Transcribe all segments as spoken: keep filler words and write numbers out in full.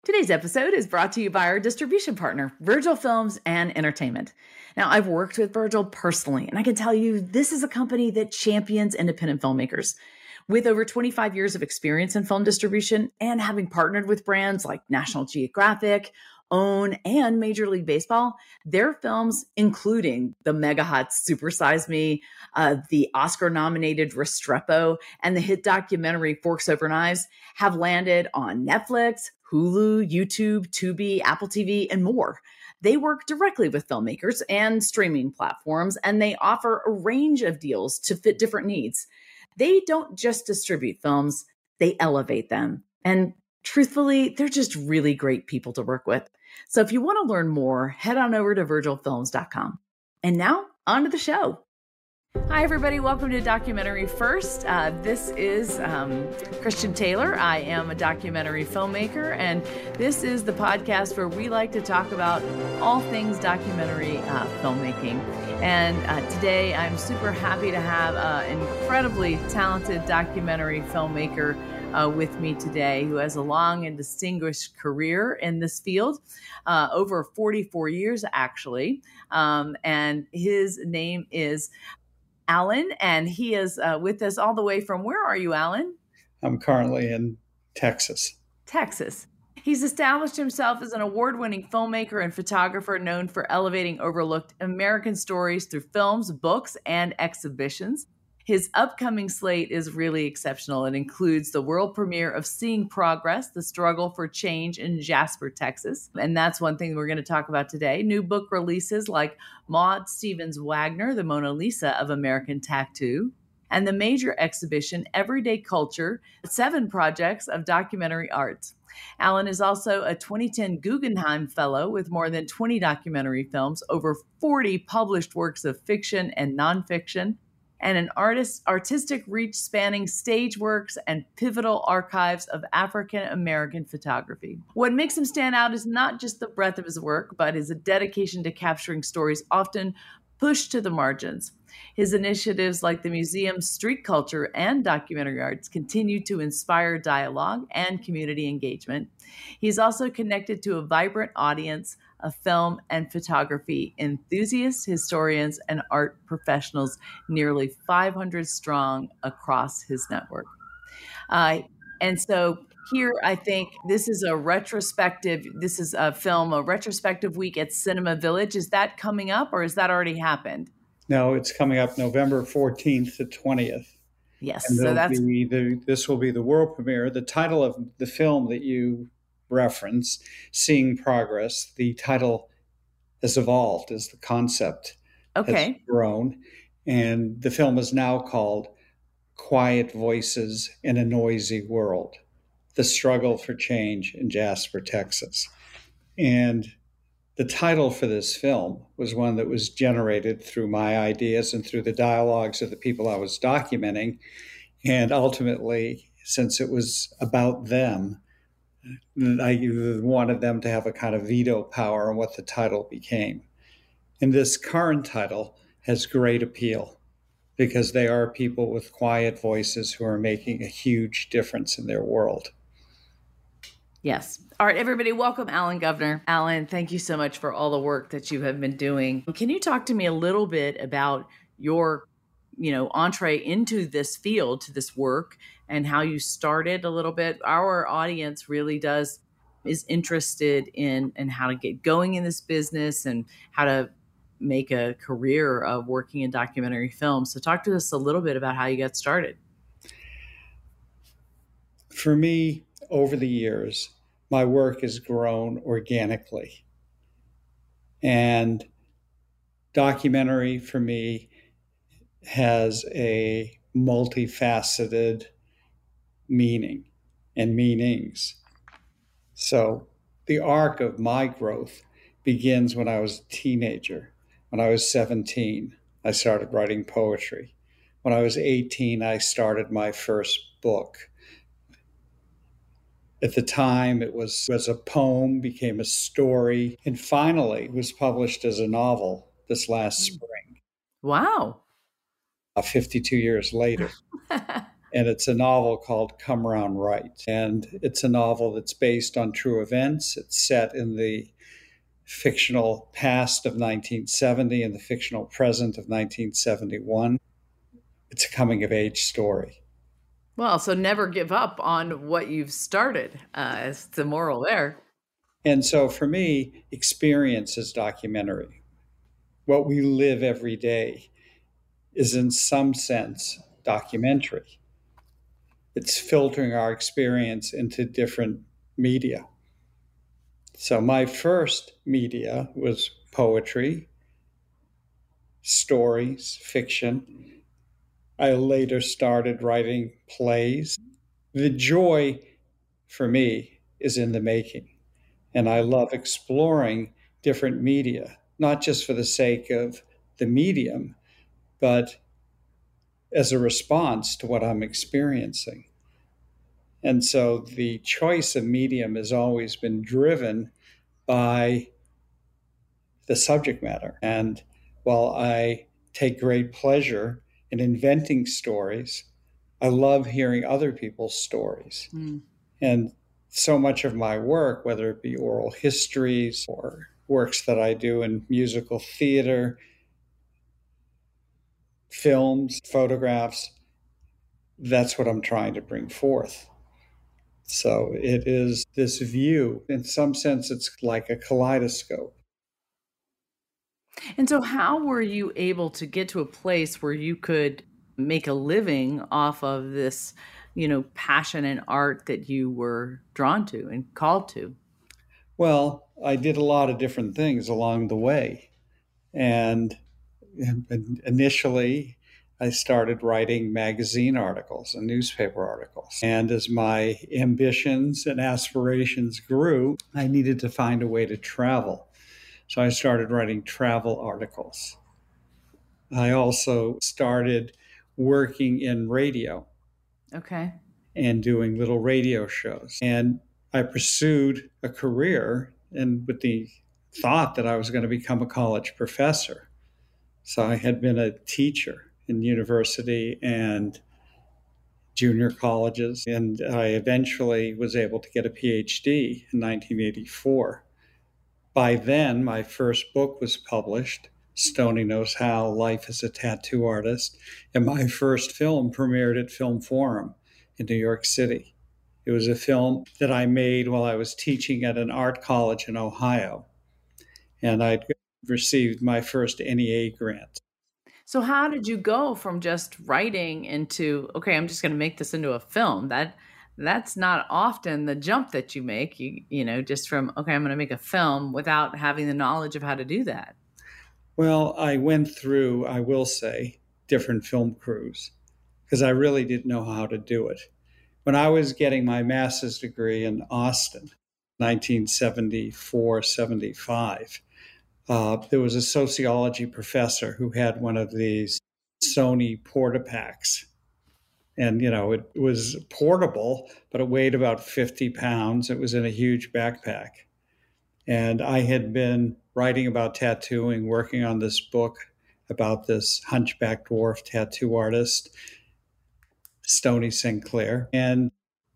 Today's episode is brought to you by our distribution partner, Virgil Films and Entertainment. Now, I've worked with Virgil personally, and I can tell you this is a company that champions independent filmmakers. With over twenty-five years of experience in film distribution and having partnered with brands like National Geographic, OWN, and Major League Baseball, their films, including the mega hot Super Size Me, uh, the Oscar-nominated Restrepo, and the hit documentary Forks Over Knives, have landed on Netflix, Hulu, YouTube, Tubi, Apple T V, and more. They work directly with filmmakers and streaming platforms, and they offer a range of deals to fit different needs. They don't just distribute films, they elevate them. And truthfully, they're just really great people to work with. So if you want to learn more, head on over to virgil films dot com. And now, on to the show. Hi, everybody. Welcome to Documentary First. Uh, this is um, Christian Taylor. I am a documentary filmmaker, and this is the podcast where we like to talk about all things documentary uh, filmmaking. And uh, today, I'm super happy to have an incredibly talented documentary filmmaker uh, with me today who has a long and distinguished career in this field, uh, over forty-four years, actually. Um, and his name is Alan, and he is uh, with us all the way from, where are you, Alan? I'm currently in Texas. Texas. He's established himself as an award-winning filmmaker and photographer known for elevating overlooked American stories through films, books, and exhibitions. His upcoming slate is really exceptional. It includes the world premiere of Seeing Progress, The Struggle for Change in Jasper, Texas. And that's one thing we're going to talk about today. New book releases like Maud Stevens Wagner, The Mona Lisa of American Tattoo, and the major exhibition, Everyday Culture, seven projects of documentary art. Alan is also a twenty ten Guggenheim Fellow with more than twenty documentary films, over forty published works of fiction and nonfiction, and an artist, artistic reach spanning stage works and pivotal archives of African-American photography. What makes him stand out is not just the breadth of his work, but his dedication to capturing stories often pushed to the margins. His initiatives like the museum's street culture and documentary arts continue to inspire dialogue and community engagement. He's also connected to a vibrant audience of film and photography enthusiasts, historians, and art professionals, nearly five hundred strong across his network. Uh, and so here, I think this is a retrospective, this is a film, a retrospective week at Cinema Village. Is that coming up, or has that already happened? No, it's coming up November fourteenth to twentieth. Yes, and so that's... Be the, this will be the world premiere. The title of the film that you reference, Seeing Progress, the title has evolved as the concept okay. has grown. And the film is now called Quiet Voices in a Noisy World, The Struggle for Change in Jasper, Texas. And the title for this film was one that was generated through my ideas and through the dialogues of the people I was documenting. And ultimately, since it was about them, I wanted them to have a kind of veto power on what the title became. And this current title has great appeal because they are people with quiet voices who are making a huge difference in their world. Yes. All right, everybody, welcome Alan Govner. Alan, thank you so much for all the work that you have been doing. Can you talk to me a little bit about your, you know, entree into this field, to this work, and how you started a little bit? Our audience really does, is interested in, in how to get going in this business and how to make a career of working in documentary film. So talk to us a little bit about how you got started. For me, over the years, my work has grown organically. And documentary for me has a multifaceted meaning and meanings. So the arc of my growth begins when I was a teenager. When I was seventeen, I started writing poetry. When I was eighteen, I started my first book. At the time, it was as a poem, became a story, and finally was published as a novel this last spring. Wow. Uh, fifty-two years later. And it's a novel called Come Round Right. And it's a novel that's based on true events. It's set in the fictional past of nineteen seventy and the fictional present of nineteen seventy-one. It's a coming of age story. Well, so never give up on what you've started, uh, is the moral there. And so for me, experience is documentary. What we live every day is in some sense documentary. It's filtering our experience into different media. So my first media was poetry, stories, fiction. I later started writing plays. The joy for me is in the making. And I love exploring different media, not just for the sake of the medium, but as a response to what I'm experiencing. And so the choice of medium has always been driven by the subject matter. And while I take great pleasure in inventing stories, I love hearing other people's stories. Mm. And so much of my work, whether it be oral histories or works that I do in musical theater, films, photographs, that's what I'm trying to bring forth. So it is this view. In some sense, it's like a kaleidoscope. And so how were you able to get to a place where you could make a living off of this, you know, passion and art that you were drawn to and called to? Well, I did a lot of different things along the way. And initially, I started writing magazine articles and newspaper articles. And as my ambitions and aspirations grew, I needed to find a way to travel. So I started writing travel articles. I also started working in radio. Okay. And doing little radio shows. And I pursued a career and with the thought that I was going to become a college professor. So I had been a teacher in university and junior colleges, and I eventually was able to get a P H D in nineteen eighty-four. By then, my first book was published, Stoney Knows How, Life as a Tattoo Artist, and my first film premiered at Film Forum in New York City. It was a film that I made while I was teaching at an art college in Ohio, and I'd received my first N E A grant. So how did you go from just writing into, okay, I'm just going to make this into a film? That that's not often the jump that you make, you you know, just from, okay, I'm going to make a film without having the knowledge of how to do that. Well, I went through, I will say, different film crews because I really didn't know how to do it. When I was getting my master's degree in Austin, nineteen seventy-four, seventy-five, uh, there was a sociology professor who had one of these Sony Portapacks. And, you know, it was portable, but it weighed about fifty pounds. It was in a huge backpack. And I had been writing about tattooing, working on this book about this hunchback dwarf tattoo artist, Stoney Sinclair. And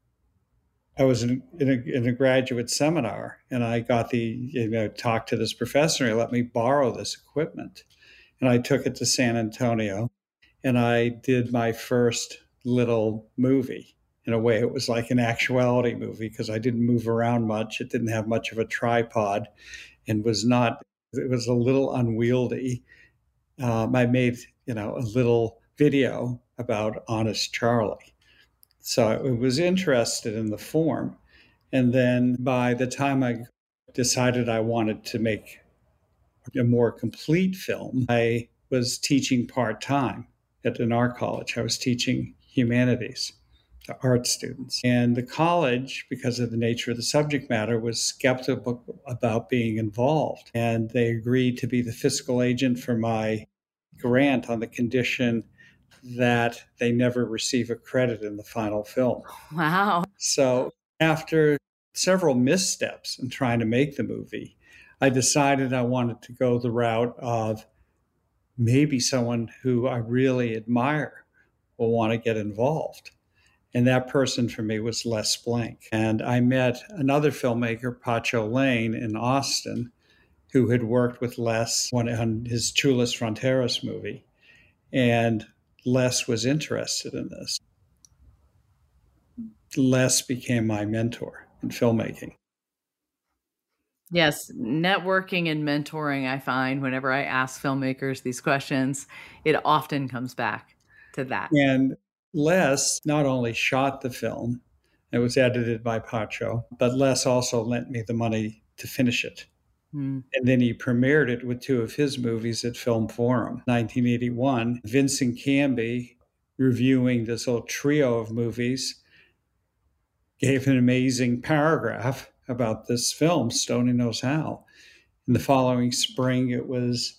I was in, in, a, in a graduate seminar, and I got the, you know, talk to this professor, and he let me borrow this equipment. And I took it to San Antonio, and I did my first little movie. In a way, it was like an actuality movie because I didn't move around much. It didn't have much of a tripod and was not, it was a little unwieldy. Um, I made, you know, a little video about Honest Charlie. So I was interested in the form. And then by the time I decided I wanted to make a more complete film, I was teaching part-time at an art college. I was teaching humanities to art students. And the college, because of the nature of the subject matter, was skeptical about being involved. And they agreed to be the fiscal agent for my grant on the condition that they never receive a credit in the final film. Wow. So after several missteps in trying to make the movie, I decided I wanted to go the route of maybe someone who I really admire will want to get involved. And that person for me was Les Blank. And I met another filmmaker, Pacho Lane, in Austin, who had worked with Les on his Chulas Fronteras movie. And Les was interested in this. Les became my mentor in filmmaking. Yes, networking and mentoring, I find whenever I ask filmmakers these questions, it often comes back to that. And Les not only shot the film, it was edited by Pacho, but Les also lent me the money to finish it. Mm. And then he premiered it with two of his movies at Film Forum. nineteen eighty-one, Vincent Canby, reviewing this whole trio of movies, gave an amazing paragraph about this film, Stoney Knows How. In the following spring, it was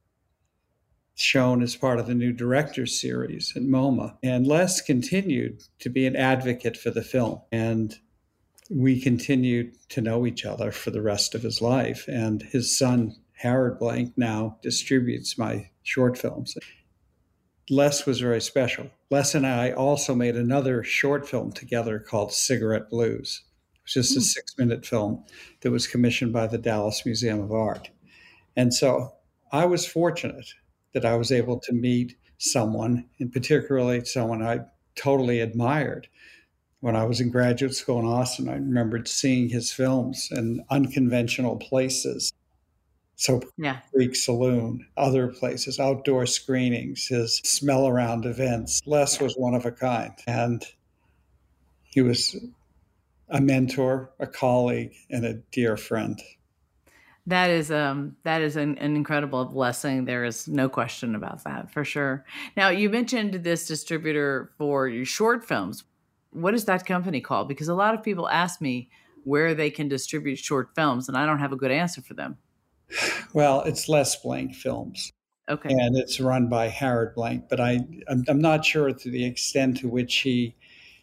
shown as part of the new director's series at MoMA. And Les continued to be an advocate for the film. And we continued to know each other for the rest of his life. And his son, Harold Blank, now distributes my short films. Les was very special. Les and I also made another short film together called Cigarette Blues. It was just a six-minute film that was commissioned by the Dallas Museum of Art. And so I was fortunate that I was able to meet someone, and particularly someone I totally admired. When I was in graduate school in Austin, I remembered seeing his films in unconventional places. So yeah. Creek Saloon, other places, outdoor screenings, his smell around events. Les was one of a kind. And he was a mentor, a colleague, and a dear friend. That is um that is an, an incredible blessing. There is no question about that, for sure. Now, you mentioned this distributor for your short films. What is that company called? Because a lot of people ask me where they can distribute short films, and I don't have a good answer for them. Well, it's Les Blank Films. Okay. And it's run by Harold Blank, but I, I'm, I'm not sure to the extent to which he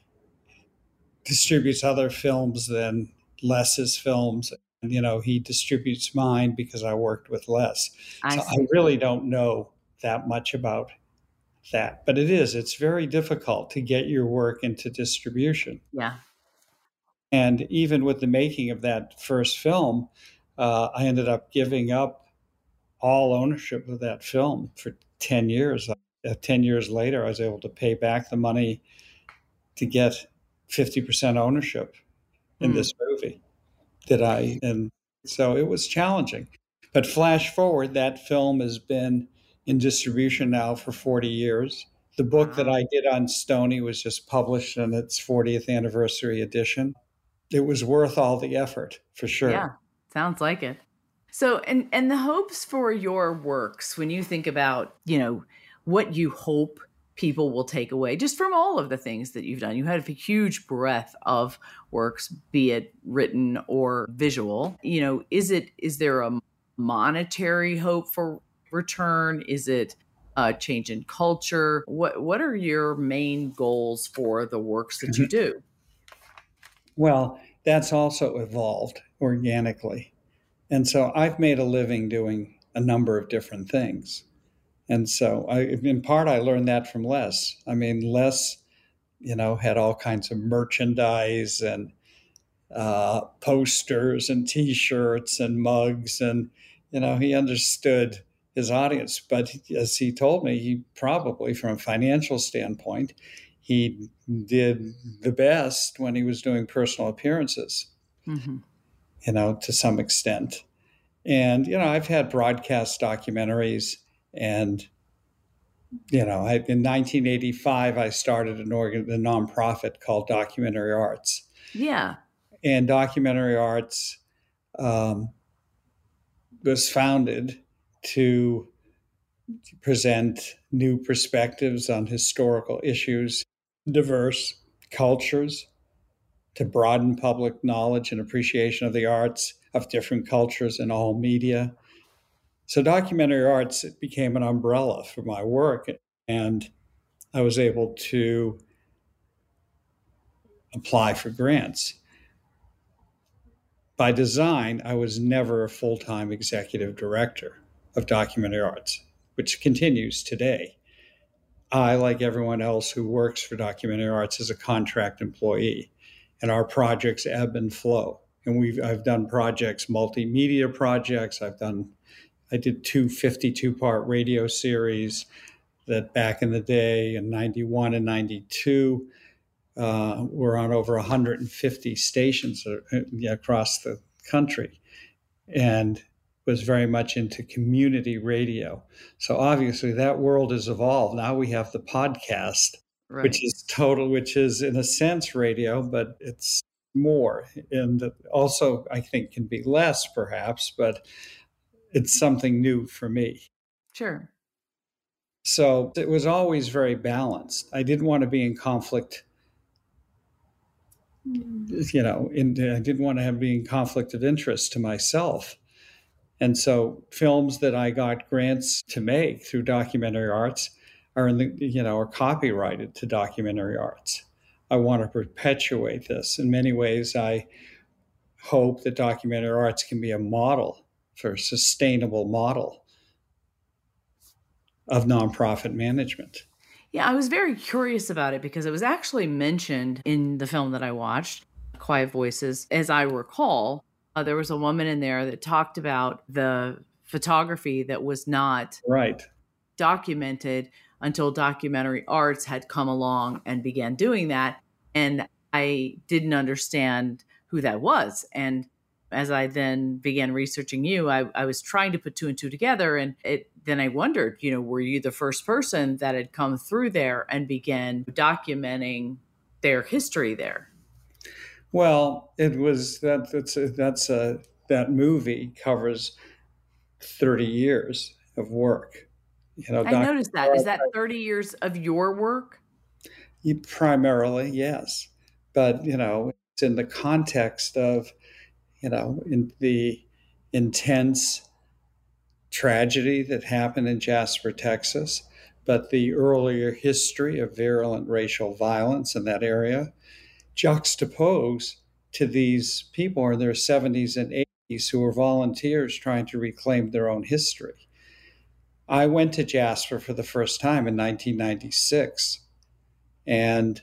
distributes other films than Les's films. You know, he distributes mine because I worked with Les. I so see. I really don't know that much about that. But it is, it's very difficult to get your work into distribution. Yeah. And even with the making of that first film, uh, I ended up giving up all ownership of that film for ten years. Uh, ten years later, I was able to pay back the money to get fifty percent ownership in mm. this movie. That I, and so it was challenging. But flash forward, that film has been in distribution now for forty years. The book wow. that I did on Stoney was just published in its fortieth anniversary edition. It was worth all the effort, for sure. Yeah, sounds like it. So, and, and the hopes for your works, when you think about, you know, what you hope people will take away just from all of the things that you've done. You have a huge breadth of works, be it written or visual. You know, is it, is there a monetary hope for return? Is it a change in culture? What, what are your main goals for the works that you do? Well, that's also evolved organically. And so I've made a living doing a number of different things. And so I, in part, I learned that from Les. I mean, Les, you know, had all kinds of merchandise and uh, posters and T-shirts and mugs. And, you know, he understood his audience. But as he told me, he probably, from a financial standpoint, he did the best when he was doing personal appearances, mm-hmm. you know, to some extent. And, you know, I've had broadcast documentaries. And, you know, I, in nineteen eighty-five, I started an organ, a nonprofit called Documentary Arts. Yeah. And Documentary Arts um, was founded to present new perspectives on historical issues, diverse cultures, to broaden public knowledge and appreciation of the arts of different cultures in all media. So Documentary Arts became an umbrella for my work, and I was able to apply for grants. By design, I was never a full-time executive director of Documentary Arts, which continues today. I, like everyone else who works for Documentary Arts, is a contract employee, and our projects ebb and flow. And we've I've done projects, multimedia projects. I've done I did two fifty-two part radio series that back in the day in ninety-one and ninety-two uh, were on over one hundred fifty stations across the country, and was very much into community radio. So obviously that world has evolved. Now we have the podcast, which Right. is total, which is in a sense radio, but it's more. And also I think can be less perhaps, but it's something new for me. Sure. So it was always very balanced. I didn't want to be in conflict, you know, in, I didn't want to have be in conflict of interest to myself. And so films that I got grants to make through Documentary Arts are in the, you know, are copyrighted to Documentary Arts. I want to perpetuate this. In many ways, I hope that Documentary Arts can be a model for a sustainable model of nonprofit management. Yeah, I was very curious about it because it was actually mentioned in the film that I watched, Quiet Voices. As I recall, uh, there was a woman in there that talked about the photography that was not right. documented until Documentary Arts had come along and began doing that. And I didn't understand who that was. And as I then began researching you, I, I was trying to put two and two together. And it then I wondered, you know, were you the first person that had come through there and began documenting their history there? Well, it was that that's a, that's a that movie covers thirty years of work. You know, I Doctor noticed that. Is that thirty years of your work? Primarily, yes. But, you know, it's in the context of, you know, in the intense tragedy that happened in Jasper, Texas, but the earlier history of virulent racial violence in that area, juxtaposed to these people in their seventies and eighties who were volunteers trying to reclaim their own history. I went to Jasper for the first time in nineteen ninety-six. And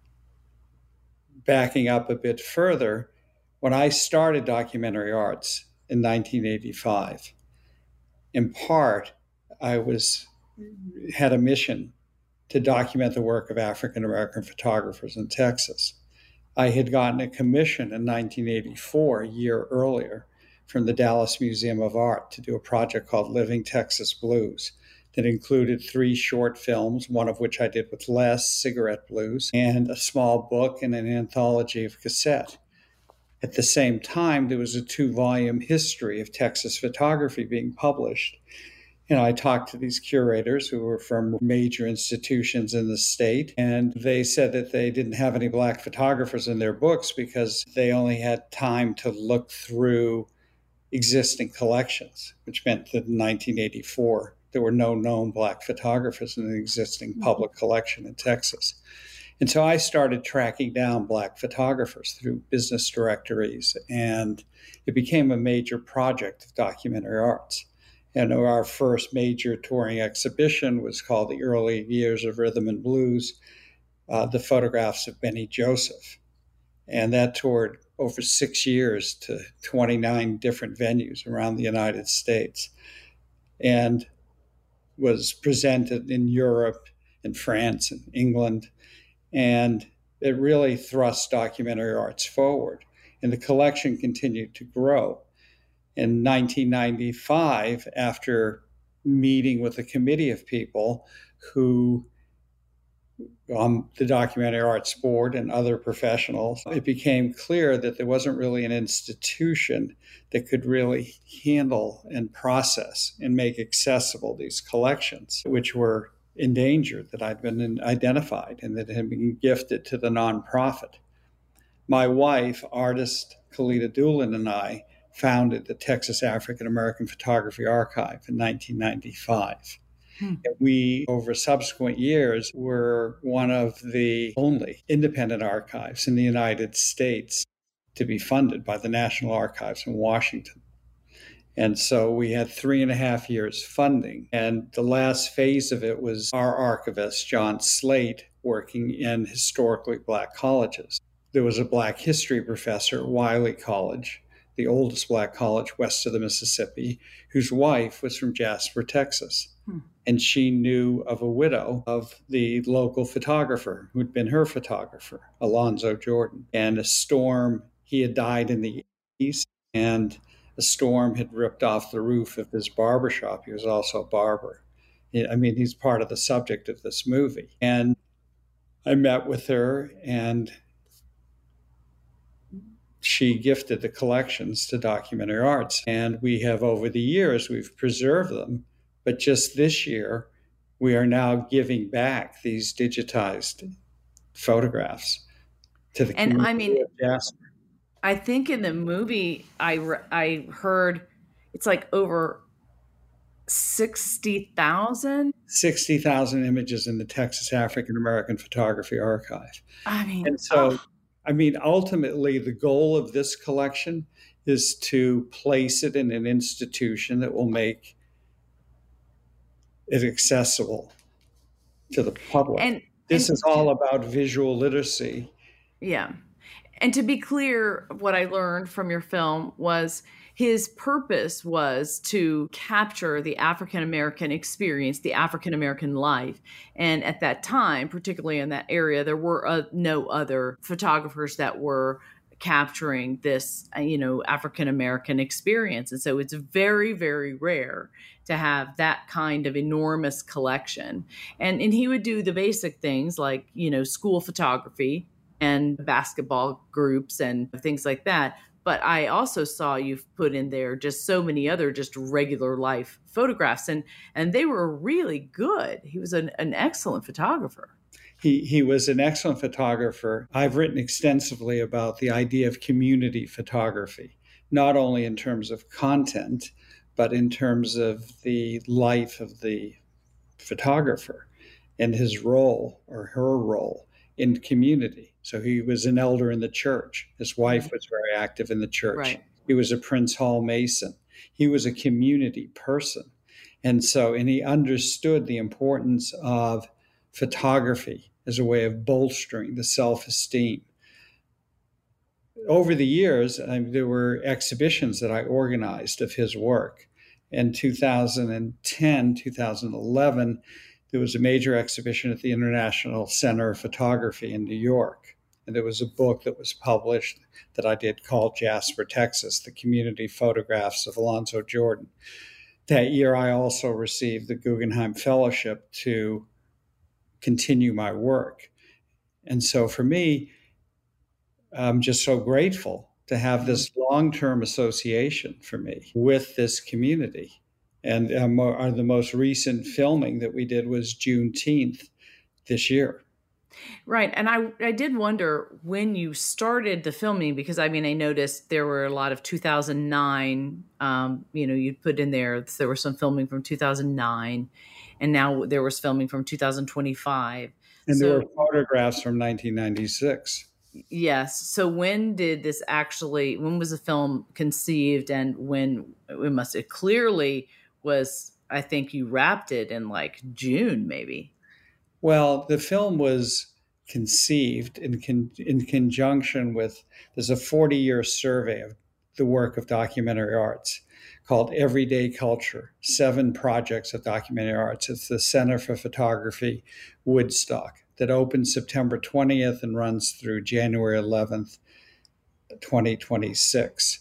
backing up a bit further, when I started Documentary Arts in nineteen eighty-five, in part, I was had a mission to document the work of African American photographers in Texas. I had gotten a commission in nineteen eighty-four, a year earlier, from the Dallas Museum of Art to do a project called Living Texas Blues that included three short films, one of which I did with Les, Cigarette Blues, and a small book and an anthology of cassette. At the same time, there was a two-volume history of Texas photography being published. You know, I talked to these curators who were from major institutions in the state, and they said that they didn't have any Black photographers in their books because they only had time to look through existing collections, which meant that in nineteen eighty-four, there were no known Black photographers in the existing public collection in Texas. And so I started tracking down Black photographers through business directories, and it became a major project of Documentary Arts. And our first major touring exhibition was called The Early Years of Rhythm and Blues, uh, the photographs of Benny Joseph. And that toured over six years to twenty-nine different venues around the United States and was presented in Europe and France and England. And it really thrust Documentary Arts forward. And the collection continued to grow. In nineteen ninety-five, after meeting with a committee of people who, on the Documentary Arts Board and other professionals, it became clear that there wasn't really an institution that could really handle and process and make accessible these collections, which were endangered, that I'd been identified and that had been gifted to the nonprofit. My wife, artist Kalita Doolin, and I founded the Texas African American Photography Archive in nineteen ninety-five. Hmm. We, over subsequent years, were one of the only independent archives in the United States to be funded by the National Archives in Washington. And so we had three and a half years funding. And the last phase of it was our archivist, John Slate, working in historically Black colleges. There was a Black history professor at Wiley College, the oldest Black college west of the Mississippi, whose wife was from Jasper, Texas. Hmm. And she knew of a widow of the local photographer who'd been her photographer, Alonzo Jordan. And a storm, he had died in the East, and a storm had ripped off the roof of his barbershop. He was also a barber. I mean, he's part of the subject of this movie. And I met with her, and she gifted the collections to Documentary Arts. And we have, over the years, we've preserved them. But just this year, we are now giving back these digitized photographs to the and community I mean, of Jasper. I think in the movie, I, I heard it's like over sixty thousand? sixty thousand images in the Texas African American Photography Archive. I mean, and so, oh. I mean, ultimately, the goal of this collection is to place it in an institution that will make it accessible to the public. And this and is all about visual literacy. Yeah. And to be clear, what I learned from your film was his purpose was to capture the African American experience, the African American life. And at that time, particularly in that area, there were uh, no other photographers that were capturing this, uh, you know, African American experience. And so it's very, very rare to have that kind of enormous collection. And and he would do the basic things like, you know, school photography and basketball groups and things like that. But I also saw you've put in there just so many other just regular life photographs, and and they were really good. He was an, an excellent photographer. He, he was an excellent photographer. I've written extensively about the idea of community photography, not only in terms of content, but in terms of the life of the photographer and his role or her role in community. So he was an elder in the church. His wife was very active in the church. Right. He was a Prince Hall Mason. He was a community person. And so, and he understood the importance of photography as a way of bolstering the self-esteem. Over the years, I mean, there were exhibitions that I organized of his work. In two thousand ten, two thousand eleven, there was a major exhibition at the International Center of Photography in New York. And there was a book that was published that I did called Jasper, Texas, The Community Photographs of Alonzo Jordan. That year, I also received the Guggenheim Fellowship to continue my work. And so for me, I'm just so grateful to have this long-term association for me with this community. And um, our, the most recent filming that we did was Juneteenth this year. Right. And I, I did wonder when you started the filming, because I mean, I noticed there were a lot of two thousand nine, um, you know, you'd put in there, there was some filming from two thousand nine, and now there was filming from two thousand twenty-five. And so, there were photographs from nineteen ninety-six. Yes. So when did this actually, when was the film conceived, and when it must, it clearly was, I think you wrapped it in like June, maybe. Well, the film was conceived in con- in conjunction with, there's a forty-year survey of the work of documentary arts called Everyday Culture, Seven Projects of Documentary Arts. It's the Center for Photography, Woodstock, that opened September twentieth and runs through January eleventh, twenty twenty-six.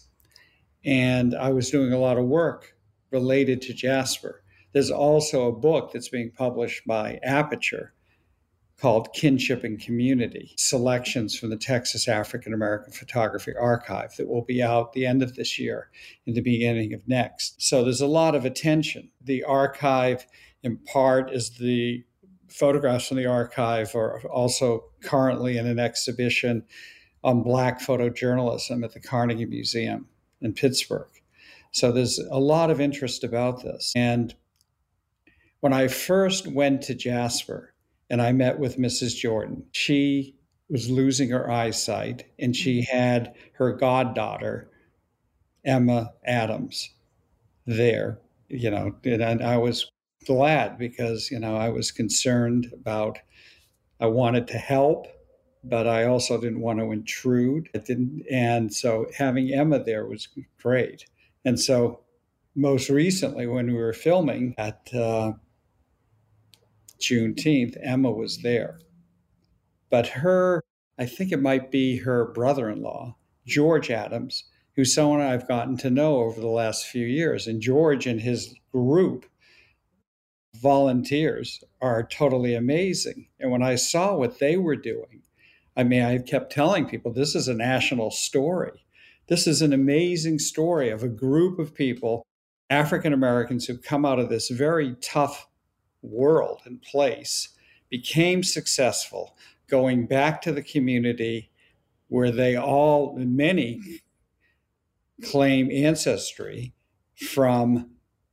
And I was doing a lot of work related to Jasper. There's also a book that's being published by Aperture called Kinship and Community, Selections from the Texas African American Photography Archive, that will be out the end of this year and the beginning of next. So there's a lot of attention. The archive, in part, is the photographs from the archive are also currently in an exhibition on Black photojournalism at the Carnegie Museum in Pittsburgh. So there's a lot of interest about this. And when I first went to Jasper and I met with Missus Jordan, she was losing her eyesight, and she had her goddaughter, Emma Adams, there, you know, and, and I was glad because, you know, I was concerned about, I wanted to help, but I also didn't want to intrude. It didn't, and so having Emma there was great. And so most recently, when we were filming at uh, Juneteenth, Emma was there. But her, I think it might be her brother-in-law, George Adams, who's someone I've gotten to know over the last few years. And George and his group volunteers are totally amazing. And when I saw what they were doing, I mean, I kept telling people, this is a national story. This is an amazing story of a group of people, African Americans, who come out of this very tough world and place, became successful, going back to the community where they all, many claim ancestry from,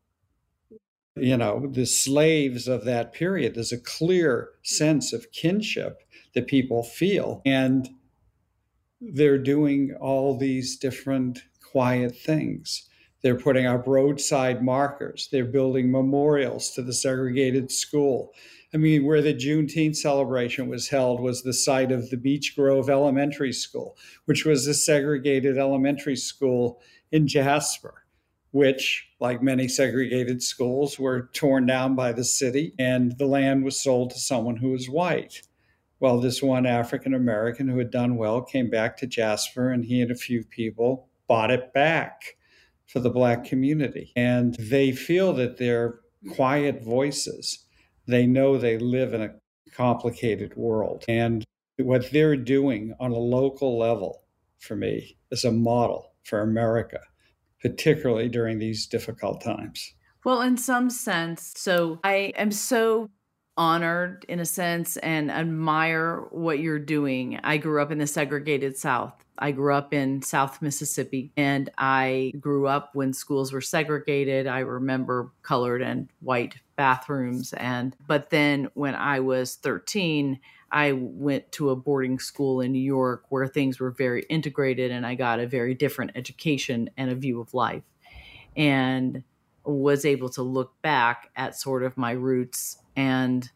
you know, the slaves of that period. There's a clear sense of kinship that people feel. And they're doing all these different quiet things. They're putting up roadside markers. They're building memorials to the segregated school. I mean, where the Juneteenth celebration was held was the site of the Beech Grove Elementary School, which was a segregated elementary school in Jasper, which, like many segregated schools, were torn down by the city, and the land was sold to someone who was white. Well, this one African American who had done well came back to Jasper, and he and a few people bought it back for the Black community. And they feel that they're quiet voices. They know they live in a complicated world. And what they're doing on a local level, for me, is a model for America, particularly during these difficult times. Well, in some sense, so I am so honored in a sense and admire what you're doing. I grew up in the segregated South. I grew up in South Mississippi, and I grew up when schools were segregated. I remember colored and white bathrooms. And but then when I was thirteen, I went to a boarding school in New York where things were very integrated, and I got a very different education and a view of life, and was able to look back at sort of my roots and,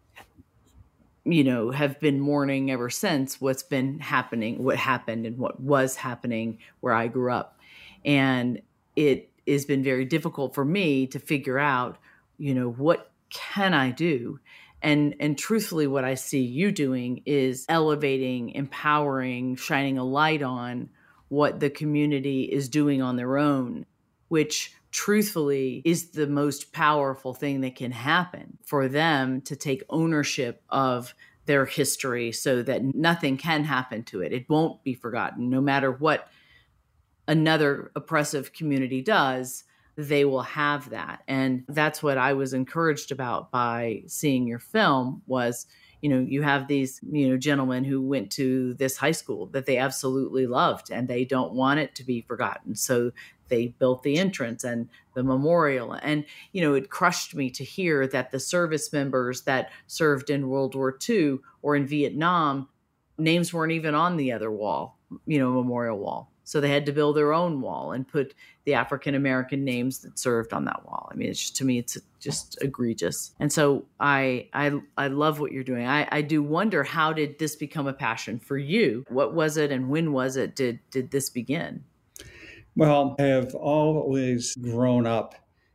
you know, have been mourning ever since what's been happening, what happened and what was happening where I grew up. And it has been very difficult for me to figure out, you know, what can I do? And, and truthfully, what I see you doing is elevating, empowering, shining a light on what the community is doing on their own, which truthfully is the most powerful thing that can happen for them to take ownership of their history so that nothing can happen to it. It won't be forgotten. No matter what another oppressive community does, they will have that. And that's what I was encouraged about by seeing your film was, you know, you have these, you know, gentlemen who went to this high school that they absolutely loved and they don't want it to be forgotten. So they built the entrance and the memorial. And, you know, it crushed me to hear that the service members that served in World War Two or in Vietnam, names weren't even on the other wall, you know, memorial wall. So they had to build their own wall and put the African-American names that served on that wall. I mean, it's just, to me, it's just egregious. And so I I, I love what you're doing. I, I do wonder, how did this become a passion for you? What was it and when was it did did this begin? Well, I have always grown up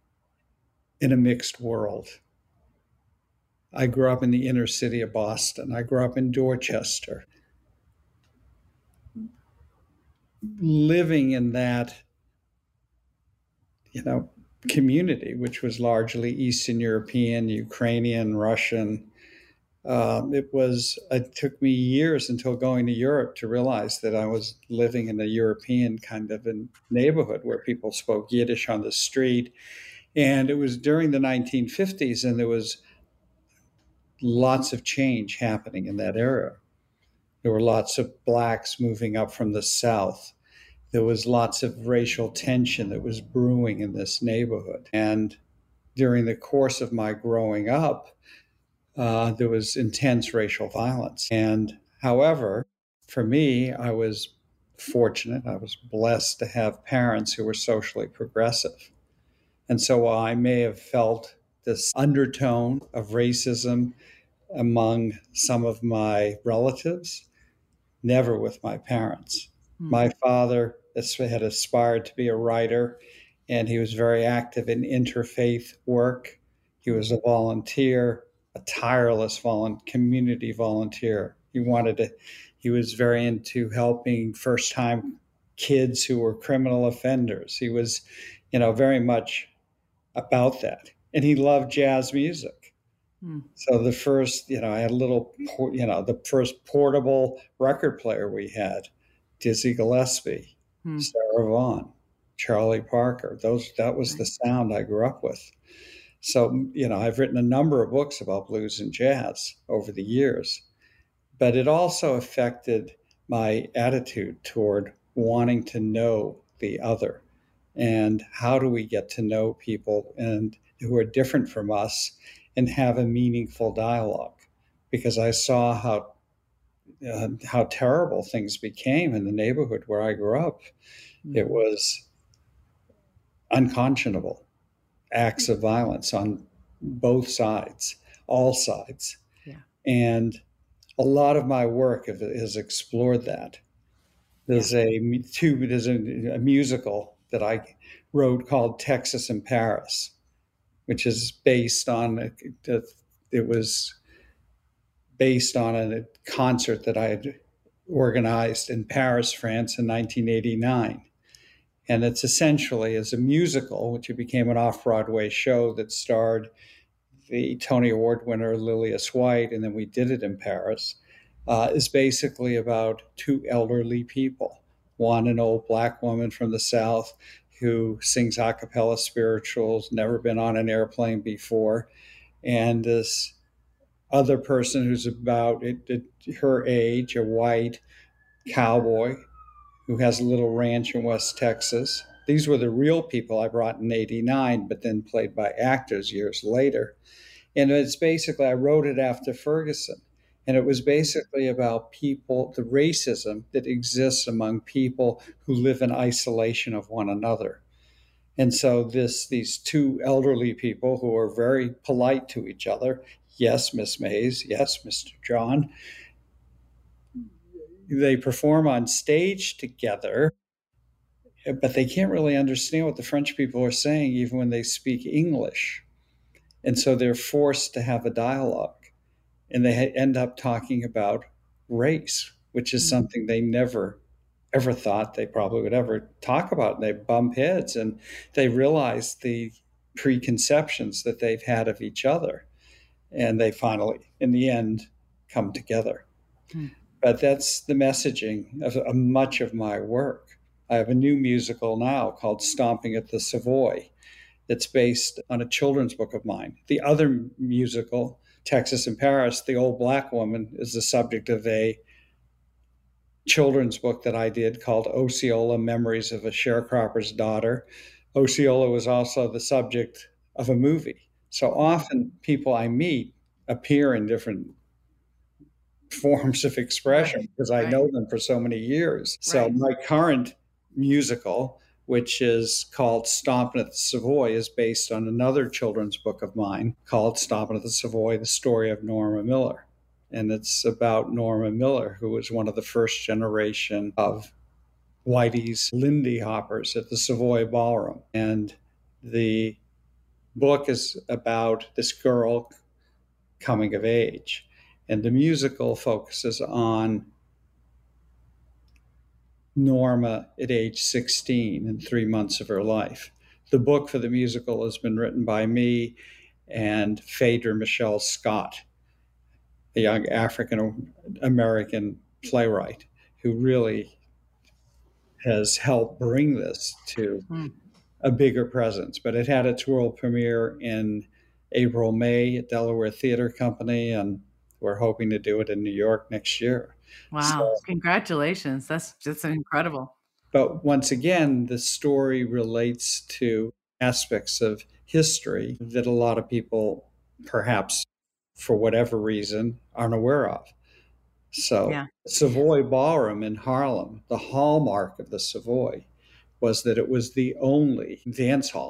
in a mixed world. I grew up in the inner city of Boston. I grew up in Dorchester. Living in that, you know, community, which was largely Eastern European, Ukrainian, Russian, Um, it was, it took me years until going to Europe to realize that I was living in a European kind of a neighborhood where people spoke Yiddish on the street. And it was during the nineteen fifties, and there was lots of change happening in that era. There were lots of Blacks moving up from the South. There was lots of racial tension that was brewing in this neighborhood. And during the course of my growing up, Uh, there was intense racial violence. And however, for me, I was fortunate. I was blessed to have parents who were socially progressive. And so while I may have felt this undertone of racism among some of my relatives, never with my parents. Mm. My father had aspired to be a writer, and he was very active in interfaith work. He was a volunteer, a tireless volunteer, community volunteer. He wanted to, he was very into helping first-time kids who were criminal offenders. He was, you know, very much about that. And he loved jazz music. Hmm. So the first, you know, I had a little, you know, the first portable record player we had, Dizzy Gillespie, hmm. Sarah Vaughan, Charlie Parker. Those, that was the sound I grew up with. So, you know, I've written a number of books about blues and jazz over the years, but it also affected my attitude toward wanting to know the other. And how do we get to know people and who are different from us and have a meaningful dialogue? Because I saw how uh, how terrible things became in the neighborhood where I grew up. Mm-hmm. It was unconscionable acts of violence on both sides, all sides. Yeah. And a lot of my work has explored that. There's yeah. a two, there's a, a musical that I wrote called Texas in Paris, which is based on, a, a, it was based on a concert that I had organized in Paris, France in nineteen eighty-nine. And it's essentially as a musical, which became an off-Broadway show that starred the Tony Award winner Lillias White, and then we did it in Paris, uh, is basically about two elderly people. One, an old Black woman from the South who sings a cappella spirituals, never been on an airplane before, and this other person who's about it, it, her age, a white cowboy who has a little ranch in West Texas. These were the real people I brought in eighty-nine, but then played by actors years later. And it's basically, I wrote it after Ferguson. And it was basically about people, the racism that exists among people who live in isolation of one another. And so this, these two elderly people who are very polite to each other, yes, Miss Mays, yes, Mister John, they perform on stage together, but they can't really understand what the French people are saying, even when they speak English. And so they're forced to have a dialogue. And they end up talking about race, which is something they never, ever thought they probably would ever talk about. And they bump heads and they realize the preconceptions that they've had of each other. And they finally, in the end, come together. Hmm. But that's the messaging of, of much of my work. I have a new musical now called Stomping at the Savoy that's based on a children's book of mine. The other musical, Texas in Paris, The Old Black Woman, is the subject of a children's book that I did called Osceola, Memories of a Sharecropper's Daughter. Osceola was also the subject of a movie. So often people I meet appear in different forms of expression right. because I right. know them for so many years. So right. my current musical, which is called Stompin' at the Savoy, is based on another children's book of mine called Stompin' at the Savoy, The Story of Norma Miller. And it's about Norma Miller, who was one of the first generation of Whitey's Lindy Hoppers at the Savoy Ballroom. And the book is about this girl coming of age. And the musical focuses on Norma at age sixteen and three months of her life. The book for the musical has been written by me and Phaedra Michelle Scott, a young African-American playwright who really has helped bring this to mm. a bigger presence. But it had its world premiere in April, May at Delaware Theater Company, and we're hoping to do it in New York next year. Wow. So, congratulations. That's just incredible. But once again, the story relates to aspects of history that a lot of people, perhaps for whatever reason, aren't aware of. So yeah. Savoy Ballroom in Harlem, the hallmark of the Savoy was that it was the only dance hall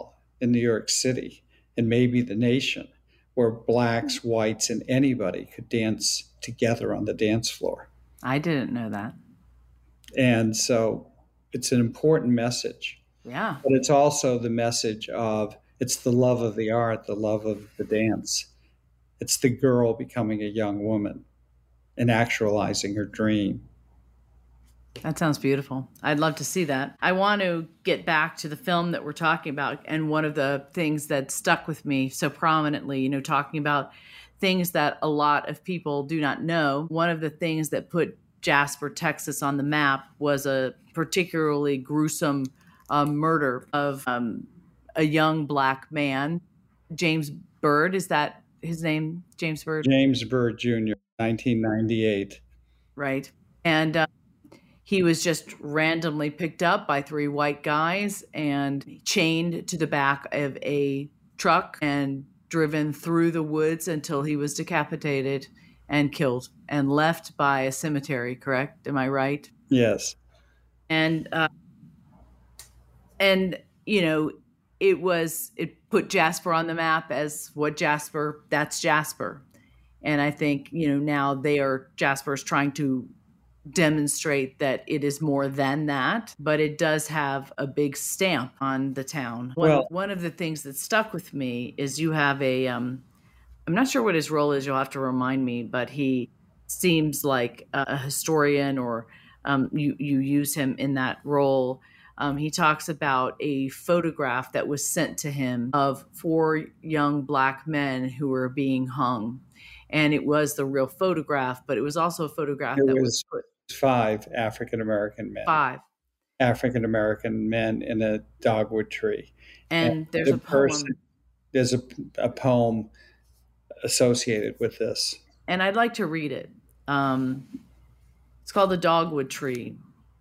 in New York City and maybe the nation, where blacks, whites, and anybody could dance together on the dance floor. I didn't know that. And so it's an important message. Yeah. But it's also the message of, it's the love of the art, the love of the dance. It's the girl becoming a young woman and actualizing her dream. That sounds beautiful. I'd love to see that. I want to get back to the film that we're talking about. And one of the things that stuck with me so prominently, you know, talking about things that a lot of people do not know. One of the things that put Jasper, Texas on the map was a particularly gruesome uh, murder of um, a young black man, James Byrd. Is that his name? James Byrd? James Byrd Junior, nineteen ninety-eight. Right. And uh, he was just randomly picked up by three white guys and chained to the back of a truck and driven through the woods until he was decapitated and killed and left by a cemetery, correct? Am I right? Yes. And, uh, and, you know, it was, it put Jasper on the map as what Jasper, that's Jasper. And I think, you know, now they are, Jasper's trying to demonstrate that it is more than that, but it does have a big stamp on the town. One, Well, one of the things that stuck with me is you have a, um, I'm not sure what his role is, you'll have to remind me, but he seems like a historian, or um, you, you use him in that role. Um, he talks about a photograph that was sent to him of four young black men who were being hung. And it was the real photograph, but it was also a photograph it that was, was put five African-American men. five. African-American men in a dogwood tree. And, And there's the a poem. person- There's a, a poem associated with this. And I'd like to read it. Um, it's called The Dogwood Tree.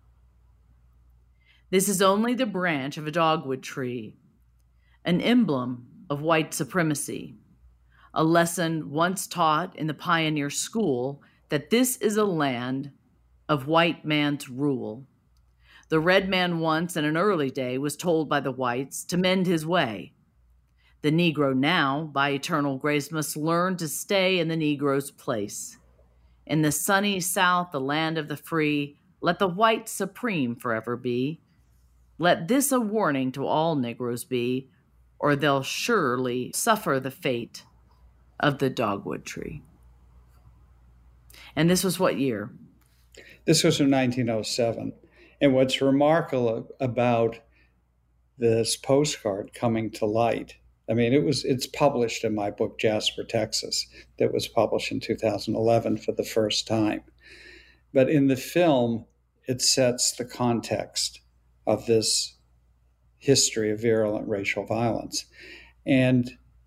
This is only the branch of a dogwood tree, an emblem of white supremacy, a lesson once taught in the pioneer school that this is a land of white man's rule. The red man once in an early day was told by the whites to mend his way. The Negro now, by eternal grace, must learn to stay in the Negro's place. In the sunny South, the land of the free, let the white supreme forever be. Let this a warning to all Negroes be, or they'll surely suffer the fate of the dogwood tree. And this was what year? This was in nineteen oh seven. And what's remarkable about this postcard coming to light, I mean, it was it's published in my book, Jasper, Texas, that was published in two thousand eleven for the first time. But in the film, it sets the context of this history of virulent racial violence. And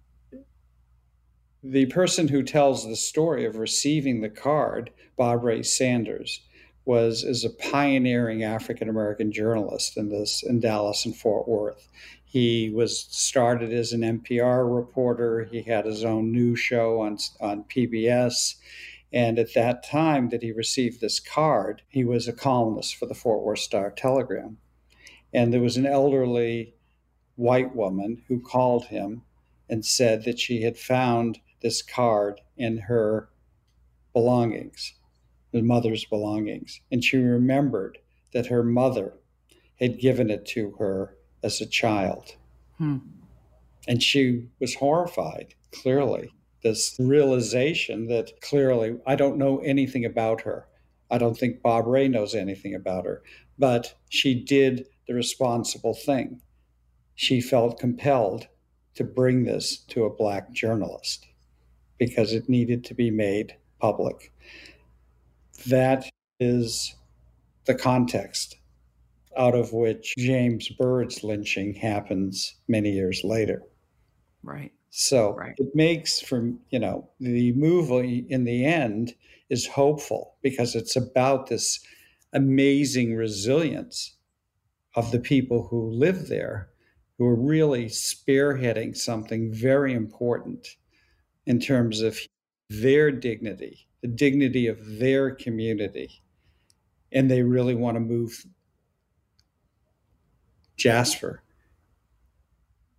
the person who tells the story of receiving the card, Bob Ray Sanders, was is a pioneering African-American journalist in this in Dallas and Fort Worth. He was started as an N P R reporter. He had his own news show on, on P B S. And at that time that he received this card, he was a columnist for the Fort Worth Star-Telegram. And there was an elderly white woman who called him and said that she had found this card in her belongings, the mother's belongings. And she remembered that her mother had given it to her as a child. Hmm. And she was horrified, clearly. This realization that clearly, I don't know anything about her. I don't think Bob Ray knows anything about her. But she did the responsible thing. She felt compelled to bring this to a Black journalist because it needed to be made public. That is the context out of which James Byrd's lynching happens many years later. Right. So Right. it makes from, you know, the movie in the end is hopeful because it's about this amazing resilience of the people who live there, who are really spearheading something very important in terms of their dignity, the dignity of their community. And they really want to move Jasper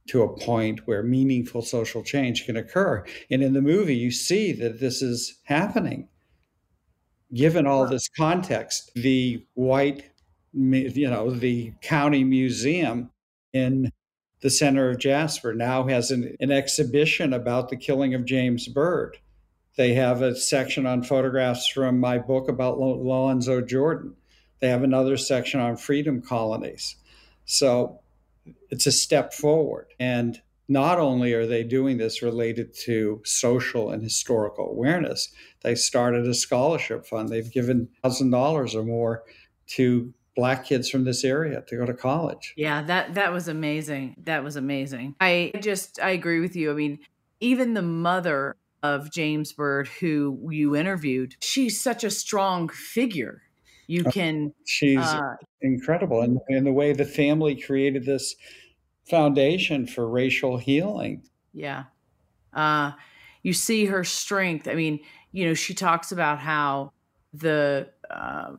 to a point where meaningful social change can occur. And in the movie, you see that this is happening. Given all this context, the white, you know, the county museum in the center of Jasper now has an, an exhibition about the killing of James Byrd. They have a section on photographs from my book about Lorenzo Jordan. They have another section on freedom colonies. So it's a step forward. And not only are they doing this related to social and historical awareness, they started a scholarship fund. They've given one thousand dollars or more to Black kids from this area to go to college. Yeah, that that was amazing. That was amazing. I just, I agree with you. I mean, even the mother of James Byrd, who you interviewed, she's such a strong figure. You can... She's uh, incredible. And, and the way the family created this foundation for racial healing. Yeah. Uh, you see her strength. I mean, you know, she talks about how the... Uh,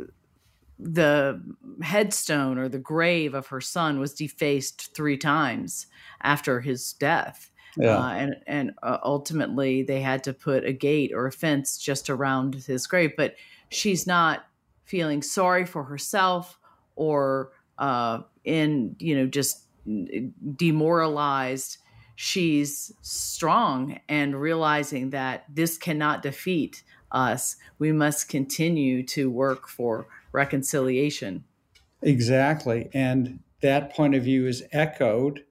the headstone or the grave of her son was defaced three times after his death. Yeah. Uh, and and uh, ultimately they had to put a gate or a fence just around his grave. But she's not feeling sorry for herself or uh, in, you know, just demoralized. She's strong and realizing that this cannot defeat us. We must continue to work for reconciliation. Exactly. And that point of view is echoed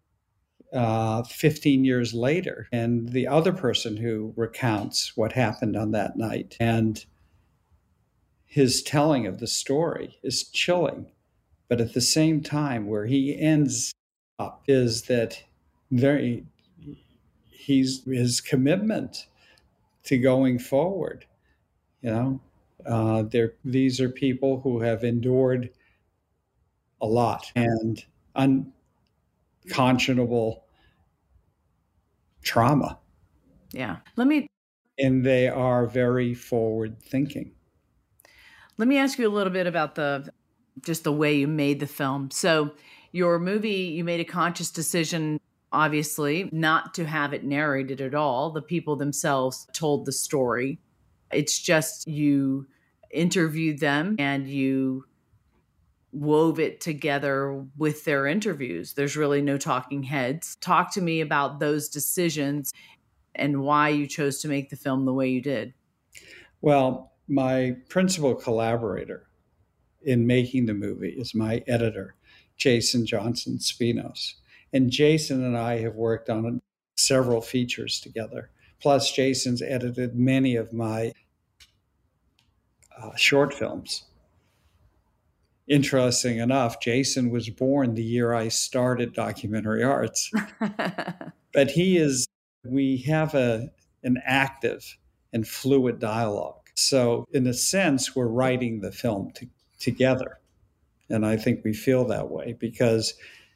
uh, fifteen years later. And the other person who recounts what happened on that night and his telling of the story is chilling. But at the same time, where he ends up is that there, he's his commitment to going forward. You know, uh, there these are people who have endured a lot and unconscionable trauma. Yeah. Let me and they are very forward thinking. Let me ask you a little bit about the just the way you made the film. So your movie, you made a conscious decision, obviously, not to have it narrated at all. The people themselves told the story. It's just you interviewed them and you wove it together with their interviews. There's really no talking heads. Talk to me about those decisions and why you chose to make the film the way you did. Well, my principal collaborator in making the movie is my editor, Jason Johnson Spinos. And Jason and I have worked on several features together. Plus, Jason's edited many of my uh, short films. Interesting enough, Jason was born the year I started documentary arts. But he is, we have a an active and fluid dialogue. So in a sense, we're writing the film to, together. And I think we feel that way because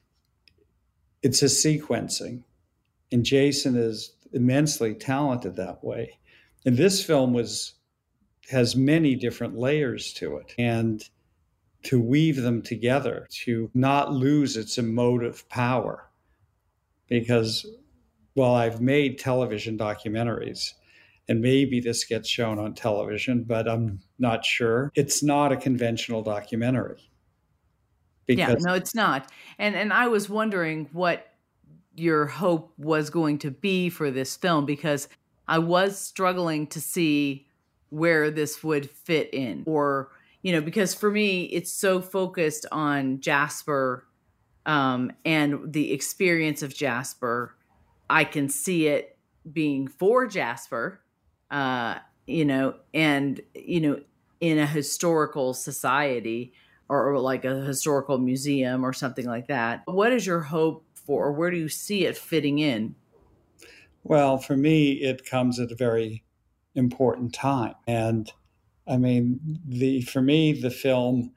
it's a sequencing. And Jason is immensely talented that way. And this film was has many different layers to it. And to weave them together, to not lose its emotive power. Because while I've made television documentaries, and maybe this gets shown on television, but I'm not sure, it's not a conventional documentary. Because yeah, no, it's not. And and I was wondering what your hope was going to be for this film, because I was struggling to see where this would fit in. Or, you know, because for me, it's so focused on Jasper um, and the experience of Jasper. I can see it being for Jasper, uh, you know, and, you know, in a historical society or, or like a historical museum or something like that. What is your hope for, or where do you see it fitting in? Well, for me, it comes at a very important time. And I mean, the for me, the film,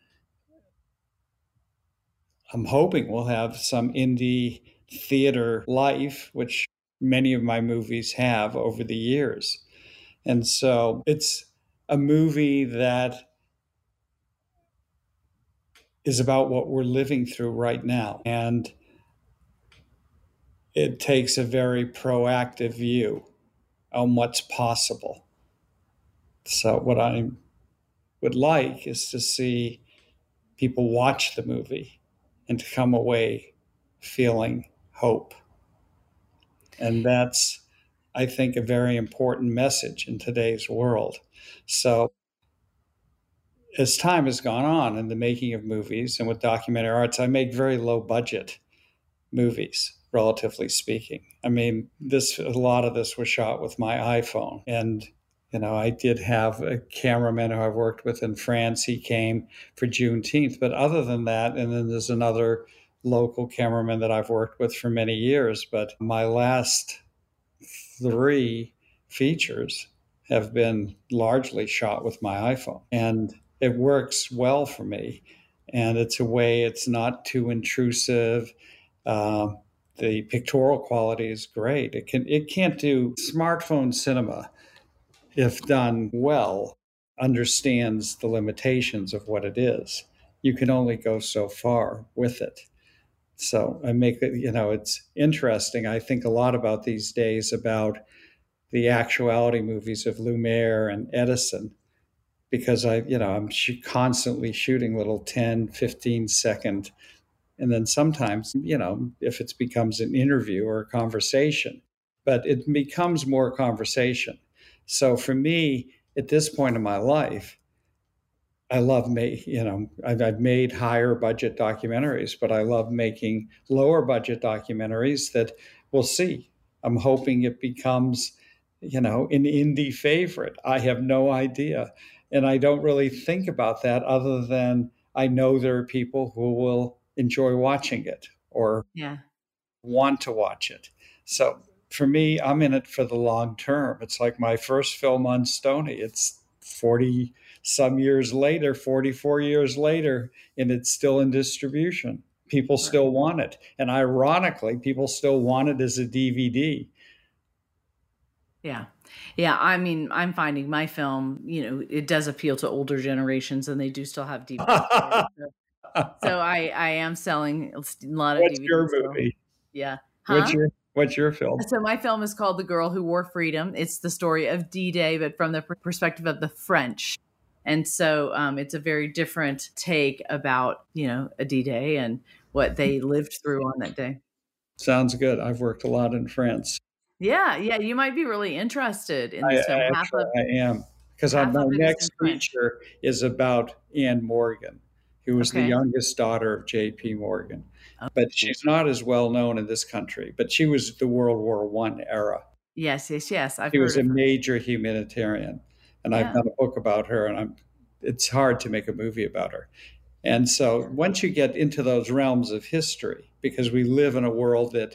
I'm hoping will have some indie theater life, which many of my movies have over the years. And so it's a movie that is about what we're living through right now. And it takes a very proactive view on what's possible. So, what I would like is to see people watch the movie and to come away feeling hope. And that's, I think, a very important message in today's world. So, as time has gone on in the making of movies and with documentary arts, I make very low budget movies, relatively speaking. I mean, this a lot of this was shot with my iPhone. And, you know, I did have a cameraman who I've worked with in France. He came for Juneteenth. But other than that, and then there's another local cameraman that I've worked with for many years. But my last three features have been largely shot with my iPhone. And it works well for me. And it's a way it's not too intrusive. Uh, the pictorial quality is great. It can it can't do smartphone cinema, if done well, understands the limitations of what it is. You can only go so far with it. So I make it, you know, it's interesting. I think a lot about these days about the actuality movies of Lumiere and Edison, because I, you know, I'm sh- constantly shooting little ten, fifteen second. And then sometimes, you know, if it becomes an interview or a conversation, but it becomes more conversation. So for me, at this point in my life, I love make, you know, I've, I've made higher budget documentaries, but I love making lower budget documentaries that we'll see. I'm hoping it becomes, you know, an indie favorite. I have no idea. And I don't really think about that other than I know there are people who will enjoy watching it or Yeah. want to watch it. So for me, I'm in it for the long term. It's like my first film on Stony. It's forty some years later, forty-four years later, and it's still in distribution. People still Right. want it. And ironically, people still want it as a D V D. Yeah. Yeah. I mean, I'm finding my film, you know, it does appeal to older generations and they do still have D V D players. So, so I, I am selling a lot of What's your D V Ds. So movie? yeah. What's Huh? your what's your film? So my film is called The Girl Who Wore Freedom. It's the story of D-Day, but from the perspective of the French. And so um, it's a very different take about, you know, a D-Day and what they lived through on that day. Sounds good. I've worked a lot in France. Yeah, yeah, you might be really interested in I, this film. I Half actually of I am because my half of it is in next French. feature is about Anne Morgan, who was the Okay. youngest daughter of J P. Morgan. Oh, But she's not as well known in this country. But she was the World War One era. yes, yes, yes. I've She heard was a of her. major humanitarian, and I've Yeah. done a book about her. And I'm, it's hard to make a movie about her. And so once you get into those realms of history, because we live in a world that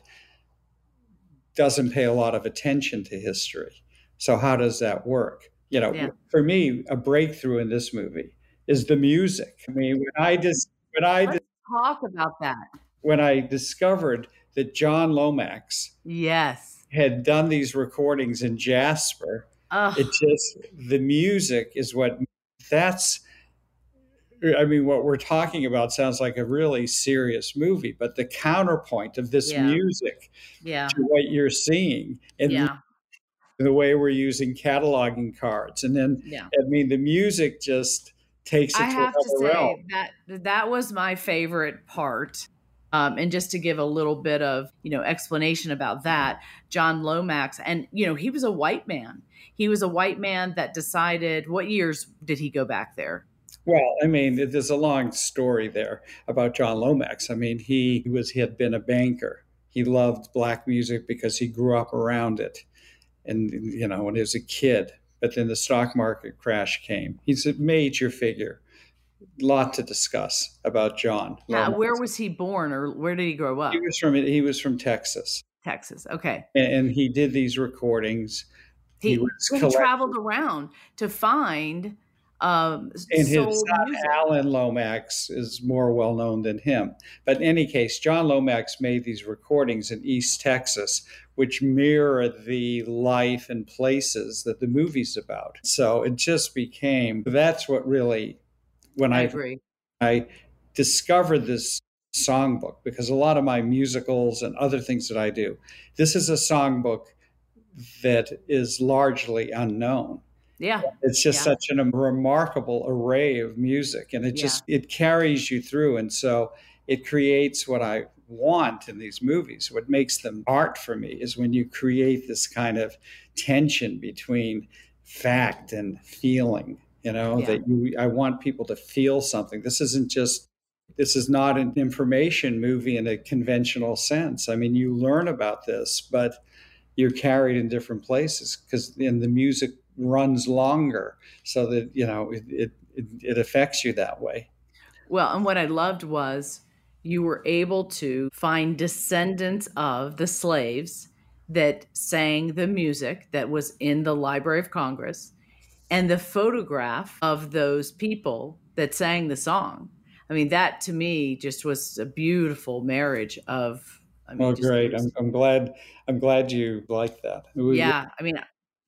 doesn't pay a lot of attention to history. So how does that work? You know, Yeah. for me, a breakthrough in this movie is the music. I mean, when I just when I Let's talk about that. when I discovered that John Lomax Yes. had done these recordings in Jasper, Oh, it just the music is what that's I mean, what we're talking about sounds like a really serious movie, but the counterpoint of this yeah. music Yeah. to what you're seeing and Yeah. the way we're using cataloging cards. And then, Yeah. I mean, the music just takes I it to have to another realm. say that that was my favorite part. Um, and just to give a little bit of, you know, explanation about that, John Lomax, and, you know, he was a white man. He was a white man that decided, what years did he go back there? Well, I mean, there's a long story there about John Lomax. I mean, he was he had been a banker. He loved black music because he grew up around it, and you know, when he was a kid. But then the stock market crash came. He's a major figure. Lot to discuss about John How, Lomax. where was he born or where did he grow He up? was from he was from Texas, Texas. Okay. and, and he did these recordings. He, He, was he collecting. traveled around to find um, And his soul son, music. Alan Lomax, is more well known than him. But in any case, John Lomax made these recordings in East Texas, which mirror the life and places that the movie's about. So it just became that's what really, when I I, agree. I discovered this songbook, because a lot of my musicals and other things that I do, this is a songbook that is largely unknown. Yeah. It's just Yeah. such a remarkable array of music, and it Yeah. just it carries you through. And so it creates what I want in these movies. What makes them art for me is when you create this kind of tension between fact and feeling, you know, Yeah. that you, I want people to feel something. This isn't just, this is not an information movie in a conventional sense. I mean, you learn about this, but you're carried in different places because in the music runs longer, so that, you know, it, it, it, it affects you that way. Well, and what I loved was you were able to find descendants of the slaves that sang the music that was in the Library of Congress and the photograph of those people that sang the song. I mean, that to me just was a beautiful marriage of, I mean, Oh, just, great. was, I'm, I'm glad. I'm glad you like that. It was, yeah, I mean,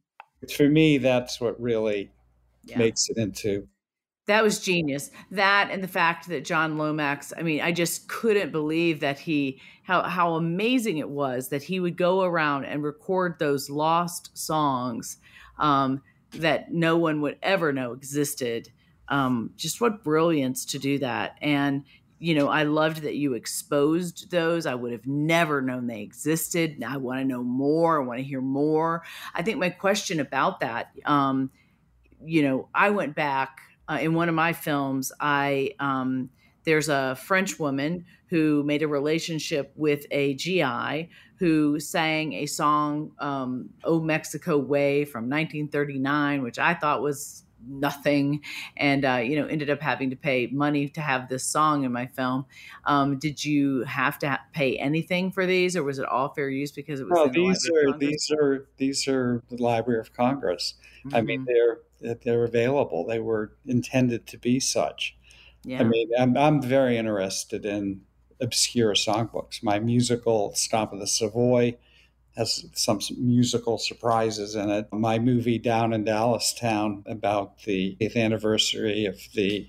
for me, that's what really yeah. makes it into. That was genius. That and the fact that John Lomax, I mean, I just couldn't believe that he, how, how amazing it was that he would go around and record those lost songs um, that no one would ever know existed. Um, just what brilliance to do that. And, you know, I loved that you exposed those. I would have never known they existed. Now I want to know more. I want to hear more. I think my question about that, um, you know, I went back uh, in one of my films. I um, there's a French woman who made a relationship with a G I who sang a song, um, "Oh Mexico Way" from nineteen thirty-nine, which I thought was nothing, and uh, you know, ended up having to pay money to have this song in my film. Um, did you have to ha- pay anything for these, or was it all fair use because it was Well, in the these Library of are Congress? these are these are the Library of Congress. I mean, Mm-hmm. they're they're available. They were intended to be such. Yeah. I mean, I'm I'm very interested in obscure songbooks. My musical Stomp of the Savoy has some musical surprises in it. My movie Down in Dallastown about the eighth anniversary of the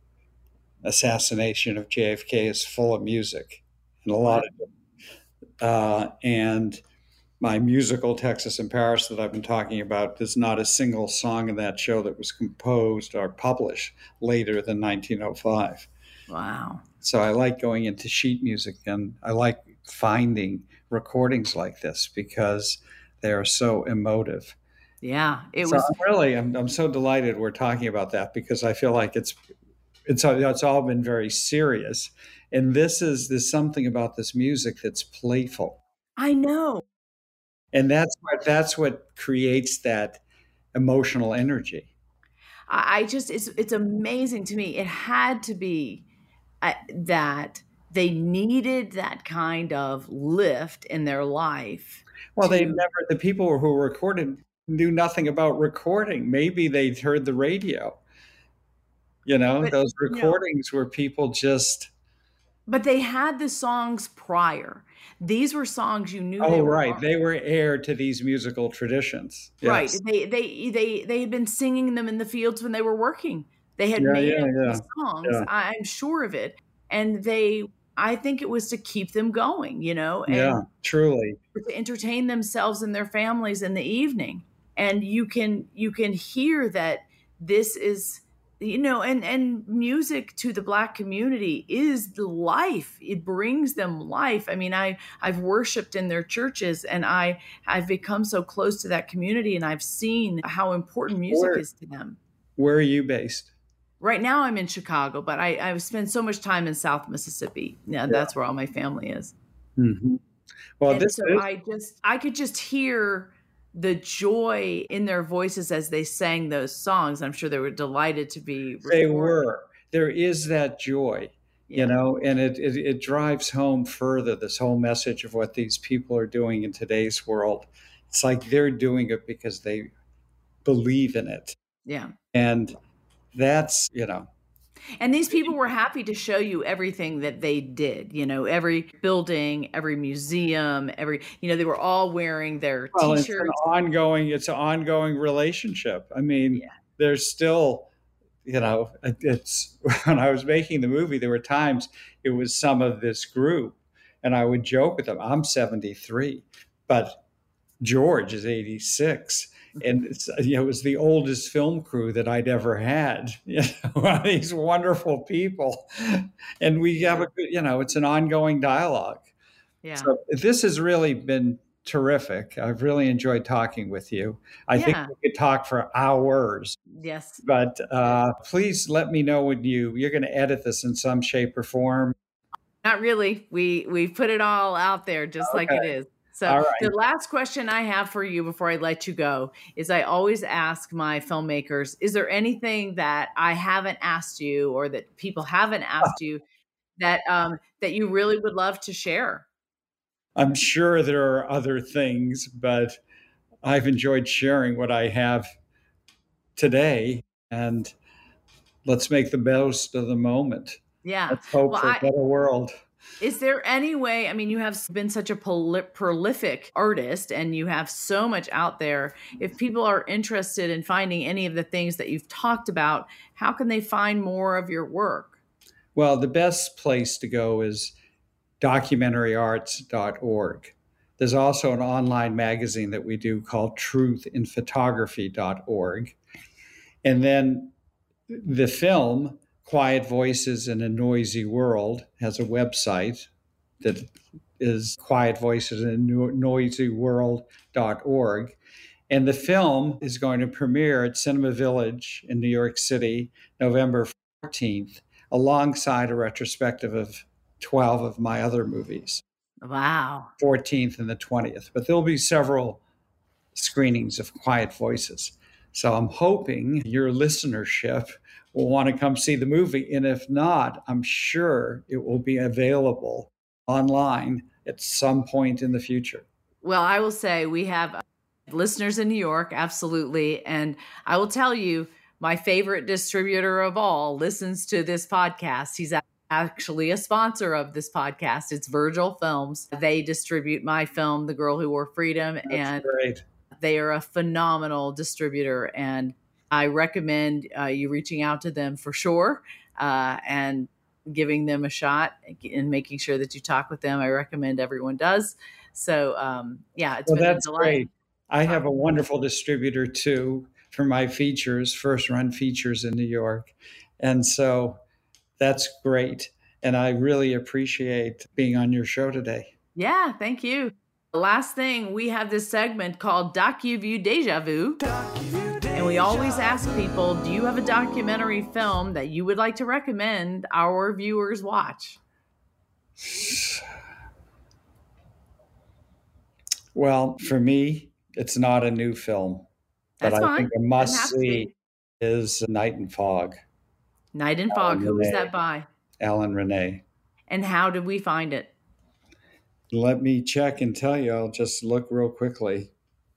assassination of J F K is full of music, and a lot Wow. of uh, and my musical Texas in Paris that I've been talking about, there's not a single song in that show that was composed or published later than nineteen oh five. Wow. So I like going into sheet music, and I like finding recordings like this because they are so emotive. Yeah, it So was. I'm really, I'm, I'm so delighted we're talking about that because I feel like it's, it's, it's all been very serious. And this is, there's something about this music that's playful. I know. And that's what, that's what creates that emotional energy. I, I just it's it's amazing to me. It had to be uh, that they needed that kind of lift in their life Well, they to never, the people who recorded knew nothing about recording. Maybe they'd heard the radio. You know, but those you know recordings where people just, but they had the songs prior. These were songs you knew they oh, were right. on. They were heir to these musical traditions. Right. Yes. They they they they had been singing them in the fields when they were working. They had Yeah, made yeah, up yeah. these songs, Yeah. I- I'm sure of it. And they I think it was to keep them going, you know, Yeah, and truly. to entertain themselves and their families in the evening. And you can you can hear that this is, you know, and and music to the Black community is the life. It brings them life. I mean, I I've worshiped in their churches, and I I've become so close to that community, and I've seen how important music Where is to them. where are you based? Right now I'm in Chicago, but I I've spent so much time in South Mississippi. Yeah, Yeah. that's where all my family is. Hmm. Well, And this so is, I just I could just hear the joy in their voices as they sang those songs. I'm sure they were delighted to be they recorded. were. There is that joy, you Yeah. know, and it, it it drives home further this whole message of what these people are doing in today's world. It's like they're doing it because they believe in it. Yeah. And that's, you know, And these people were happy to show you everything that they did, you know, every building, every museum, every, you know, they were all wearing their well, it's an t-shirts. ongoing, it's an ongoing relationship. I mean, Yeah. there's still you know, it's when I was making the movie, there were times it was some of this group, and I would joke with them, I'm seventy-three, but George is eighty-six. And it's, you know, it was the oldest film crew that I'd ever had. You know, these wonderful people, and we have a, you know, it's an ongoing dialogue. Yeah. So this has really been terrific. I've really enjoyed talking with you. I Yeah. think we could talk for hours. Yes. But uh, please let me know when you you're going to edit this in some shape or form. Not really. We we put it all out there just Okay. like it is. So All right. the last question I have for you before I let you go is I always ask my filmmakers, is there anything that I haven't asked you or that people haven't asked you that um, that you really would love to share? I'm sure there are other things, but I've enjoyed sharing what I have today, and let's make the most of the moment. Yeah. Let's hope Well, for a I, better world. is there any way, I mean, you have been such a prol- prolific artist and you have so much out there. If people are interested in finding any of the things that you've talked about, how can they find more of your work? Well, the best place to go is documentary arts dot org. There's also an online magazine that we do called truth in photography dot org. And then the film, Quiet Voices in a Noisy World, has a website that is quiet voices in a noisy world dot org. And the film is going to premiere at Cinema Village in New York City, November fourteenth, alongside a retrospective of twelve of my other movies. Wow. fourteenth and the twentieth. But there'll be several screenings of Quiet Voices. So I'm hoping your listenership will want to come see the movie. And if not, I'm sure it will be available online at some point in the future. Well, I will say we have listeners in New York, absolutely. And I will tell you, my favorite distributor of all listens to this podcast. He's actually a sponsor of this podcast. It's Virgil Films. They distribute my film, The Girl Who Wore Freedom. That's and great. They are a phenomenal distributor. And I recommend uh, you reaching out to them for sure uh, and giving them a shot and making sure that you talk with them. I recommend everyone does. So, um, yeah, it's well, been that's a delight. great. I have a wonderful distributor too for my features, first run features in New York. And so that's great. And I really appreciate being on your show today. Yeah, thank you. The last thing, we have this segment called DocuView Deja Vu. And we always ask people, do you have a documentary film that you would like to recommend our viewers watch? Well, for me, it's not a new film, but That's I fine. think a must-see is Night and Fog. Night and Fog. Alan Who was Renee. that by? Alan Renee. And how did we find it? Let me check and tell you. I'll just look real quickly.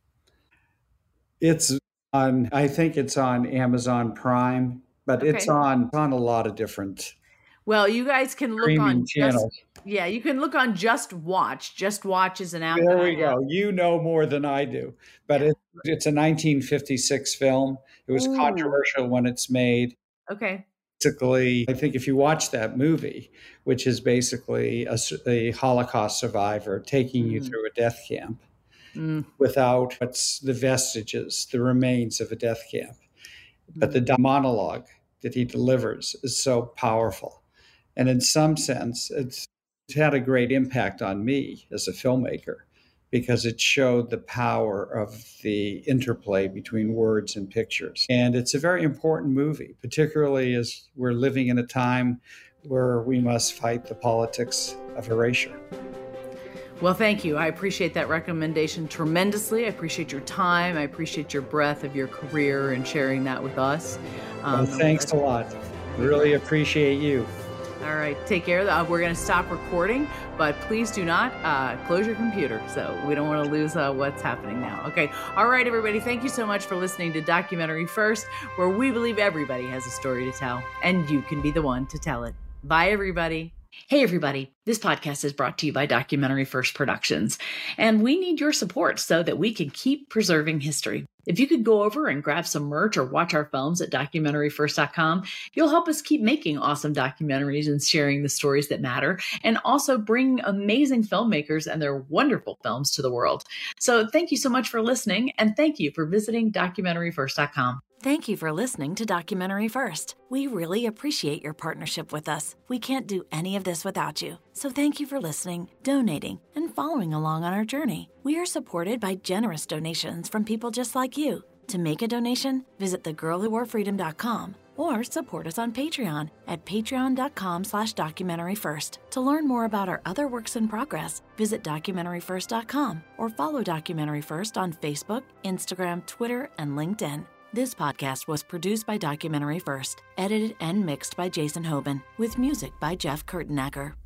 It's on, I think it's on Amazon Prime, but Okay. it's on on a lot of different Well, you guys can look streaming on channels. Just, yeah, you can look on Just Watch. Just Watch is an app. There that we I have. go. You know more than I do, but Yeah. it, it's a nineteen fifty-six film. It was Ooh. controversial when it's made. Okay. Basically, I think if you watch that movie, which is basically a, a Holocaust survivor taking you Mhm. through a death camp Mm. without what's the vestiges, the remains of a death camp. But the di- monologue that he delivers is so powerful. And in some sense, it's, it's had a great impact on me as a filmmaker because it showed the power of the interplay between words and pictures. And it's a very important movie, particularly as we're living in a time where we must fight the politics of erasure. Well, thank you. I appreciate that recommendation tremendously. I appreciate your time. I appreciate your breadth of your career and sharing that with us. Um, well, thanks a lot. Really appreciate you. All right. Take care. Uh, we're going to stop recording, but please do not uh, close your computer. So we don't want to lose uh, what's happening now. Okay. All right, everybody. Thank you so much for listening to Documentary First, where we believe everybody has a story to tell, and you can be the one to tell it. Bye, everybody. Hey, everybody. This podcast is brought to you by Documentary First Productions, and we need your support so that we can keep preserving history. If you could go over and grab some merch or watch our films at documentary first dot com, you'll help us keep making awesome documentaries and sharing the stories that matter, and also bring amazing filmmakers and their wonderful films to the world. So thank you so much for listening, and thank you for visiting documentary first dot com. Thank you for listening to Documentary First. We really appreciate your partnership with us. We can't do any of this without you. So thank you for listening, donating, and following along on our journey. We are supported by generous donations from people just like you. To make a donation, visit the girl who wore freedom dot com or support us on Patreon at patreon dot com slash documentary first. To learn more about our other works in progress, visit documentary first dot com or follow Documentary First on Facebook, Instagram, Twitter, and LinkedIn. This podcast was produced by Documentary First, edited and mixed by Jason Hoban, with music by Jeff Kurtenacker.